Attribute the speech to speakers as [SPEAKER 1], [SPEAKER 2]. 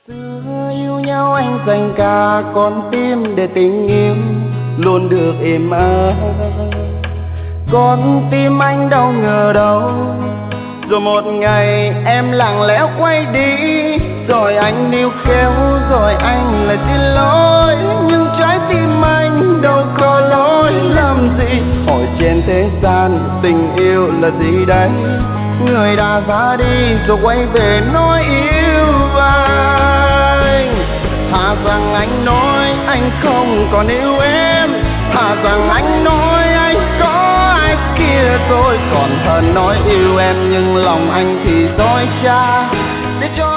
[SPEAKER 1] Xưa yêu nhau anh dành cả con tim để tình yêu luôn được êm ái. Con tim anh đâu ngờ đâu, rồi một ngày em lặng lẽ quay đi, rồi anh níu kéo, rồi anh lại xin lỗi. Nhưng trái tim anh đâu có lỗi lầm gì. Hỏi trên thế gian tình yêu là gì đấy, người đã ra đi rồi quay về nói yêu anh. Thà rằng anh nói anh không còn yêu em, thà rằng anh nói anh có ai kia rồi, còn hơn nói yêu em nhưng lòng anh thì dối trá. Để cho